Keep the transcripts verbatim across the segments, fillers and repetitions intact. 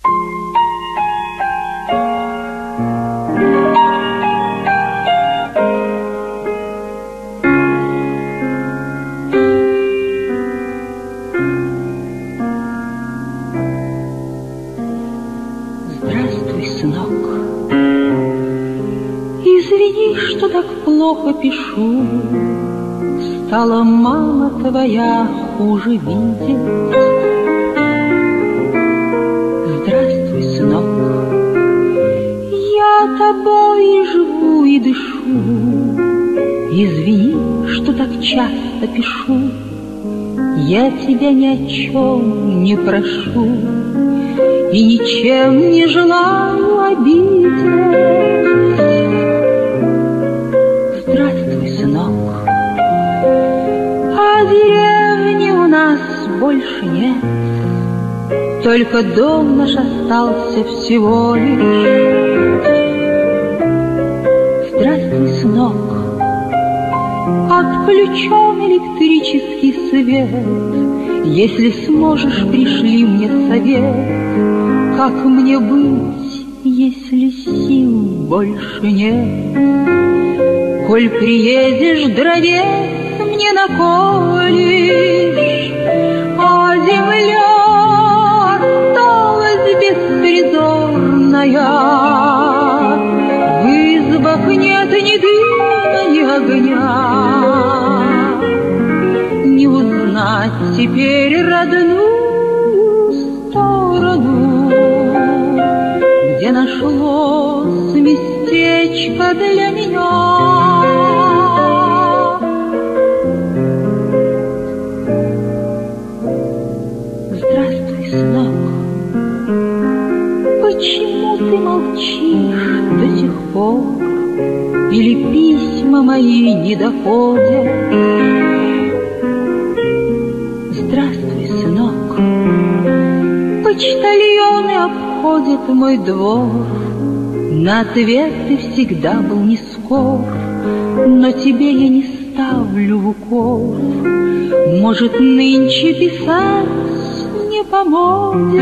Извини, что так плохо пишу. Стала мама твоя хуже видеть. Здравствуй, сынок. Я тобой живу и дышу. Извини, что так часто пишу. Я тебя ни о чем не прошу и ничем не желаю обидеть. Здравствуй, сынок. А деревни у нас больше нет, только дом наш остался всего лишь. Здравствуй, сынок. Отключен электрический свет. Если сможешь, пришли мне совет, как мне быть, если сил больше нет. Коль приедешь, дровец мне наколешь, а земля осталась беспризорная. В избах нет ни дыма, ни огня. Не узнать теперь родную сторону, где нашлось местечко для меня. Здравствуй, сынок. Почему ты молчишь до сих пор? Или письма мои не доходят? Здравствуй, сынок. Почтальоны обходят мой двор. На ответ ты всегда был не скор, но тебе я не ставлю в укор. Может, нынче писать не поможет.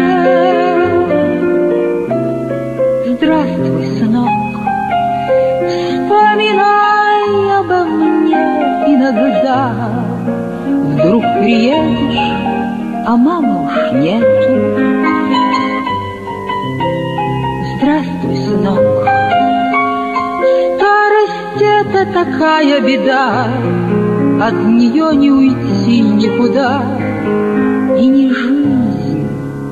Здравствуй, сынок. Вспоминай обо мне иногда. Вдруг приедешь, а мамы уж нету. Здравствуй, сынок. Старость — это такая беда, от нее не уйти никуда. И не жизнь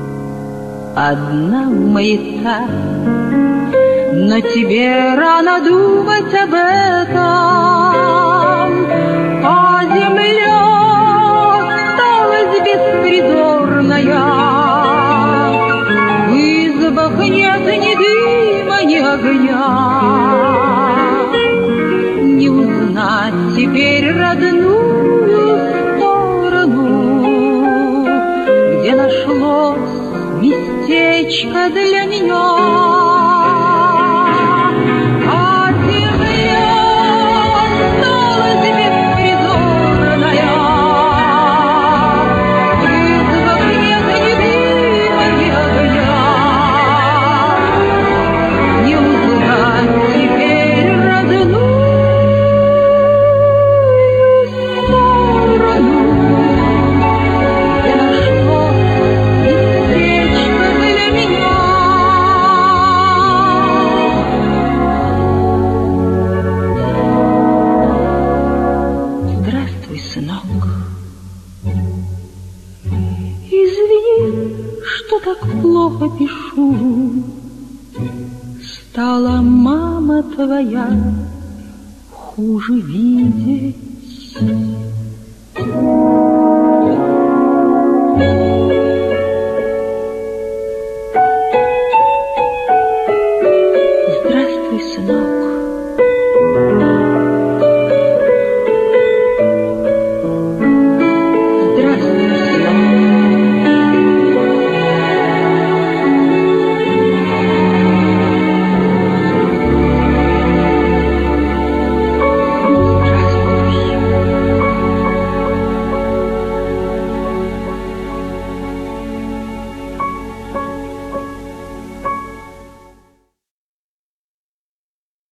одна маята, но тебе рано думать об этом. А земля осталась беспризорная. В избах нет ни дыма, ни огня. Не узнать теперь родную сторону, где нашлось местечко для меня. Так плохо пишу. Стала мама твоя хуже видеть.